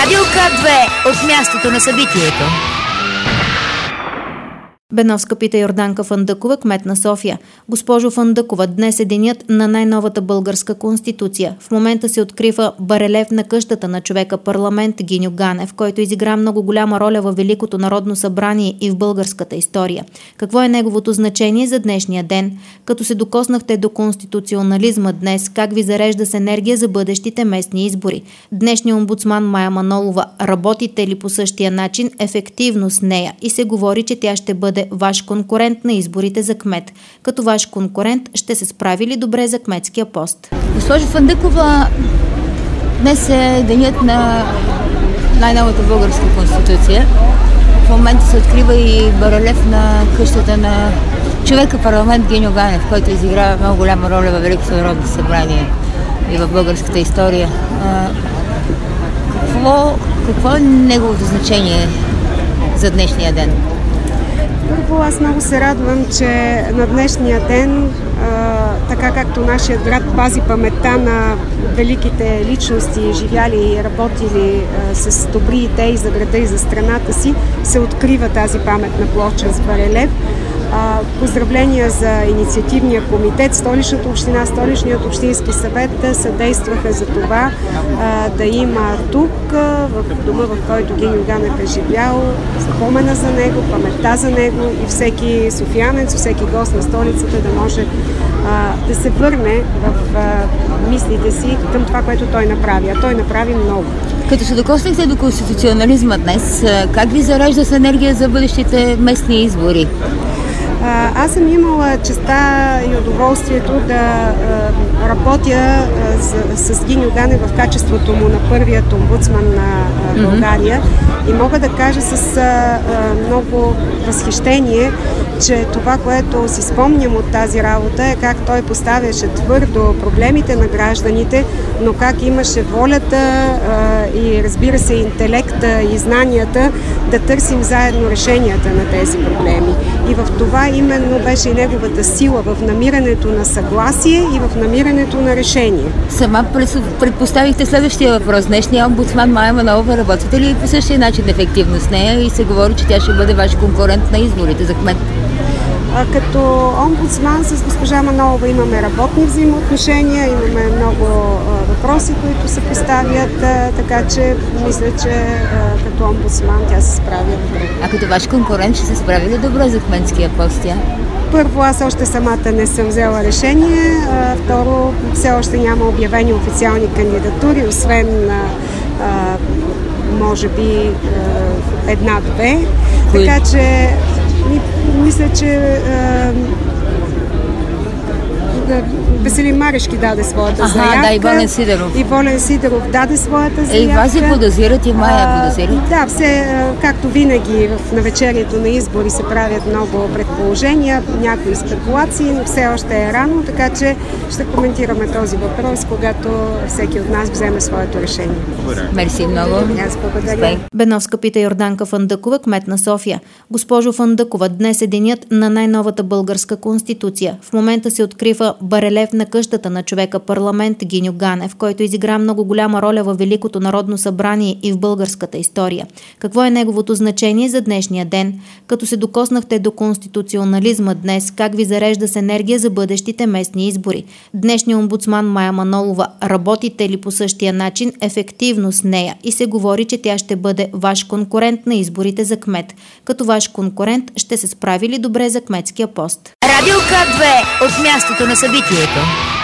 Радио К2 от мястото на събитието. Беновска пита Йорданка Фандъкова, кмет на София. Госпожо Фандъкова, днес е денят на най-новата българска конституция. В момента се открива барелев на къщата на човека парламент Гиньо Ганев, който изигра много голяма роля във Великото народно събрание и в българската история. Какво е неговото значение за днешния ден? Като се докоснахте до конституционализма днес, как ви зарежда с енергия за бъдещите местни избори? Днешният омбудсман Мая Манолова, работите ли по същия начин ефективно с нея и се говори, че тя ще бъде ваш конкурент на изборите за кмет. Като ваш конкурент ще се справи ли добре за кметския пост? Госпожо Фандъкова, днес е денят на най-новата българска конституция. В момента се открива и барелев на къщата на човека парламент Гиньо Ганев, който изиграва много голяма роля във Великото народно събрание и в българската история. Какво е неговото значение за днешния ден? Първо, аз много се радвам, че на днешния ден, така както нашия град пази паметта на великите личности, живяли и работили с добри идеи за града и за страната си, се открива тази паметна плоча с барелев. Поздравления за инициативния комитет, Столичната община, Столичният общински съвет съдействаха за това да има тук, в дома, в който Гиньо Ганев е живял, спомена за него, паметта за него и всеки софиянец, всеки гост на столицата да може да се върне в мислите си към това, което той направи. А той направи много. Като се докоснахте до конституционализма днес, как ви зарежда с енергия за бъдещите местни избори? Аз съм имала честа и удоволствието да работя с Гиньо Ганев в качеството му на първият омбудсман на България и мога да кажа с много възхищение, че това, което си спомням от тази работа е как той поставяше твърдо проблемите на гражданите, но как имаше волята и разбира се интелекта и знанията да търсим заедно решенията на тези проблеми. И в това именно беше и неговата сила в намирането на съгласие и в намирането на решение. Сама предпоставихте следващия въпрос. Днешния омбудсман Мая Манолова, работите ли по същия начин ефективно с нея и се говори, че тя ще бъде ваш конкурент на изборите за кмет? Като омбудсман с госпожа Манолова имаме работни взаимоотношения, имаме много въпроси, които се поставят, така че мисля, че като омбудсман тя се справя добре. А като ваш конкурент ще се справи ли добре за кметския пост тя? Първо, аз още самата не съм взела решение. Второ, все още няма обявени официални кандидатури, освен може би една-две. Така че мисля, че Веселин Марешки даде своята заявка. Да, и Волен Сидеров. И Волен Сидеров даде своята заявка. И вас се подозират, и Мая подозират? Да, както винаги в навечерието на избори се правят много предположения, някои спекулации, но все още е рано, така че ще коментираме този въпрос, когато всеки от нас вземе своето решение. Мерси много. Аз благодаря. Беновска пита Йорданка Фандъкова, кмет на София. Госпожо Фандъкова, днес е денят на най-новата българска конституция. В момента се открива барелев на къщата на човека парламент Гиньо Ганев, който изигра много голяма роля във Великото народно събрание и в българската история. Какво е неговото значение за днешния ден? Като се докоснахте до конституционализма днес, как ви зарежда с енергия за бъдещите местни избори? Днешният омбудсман Мая Манолова, работите ли по същия начин ефективно с нея и се говори, че тя ще бъде ваш конкурент на изборите за кмет. Като ваш конкурент ще се справи ли добре за кметския пост? Радио К2 от мястото на събитието.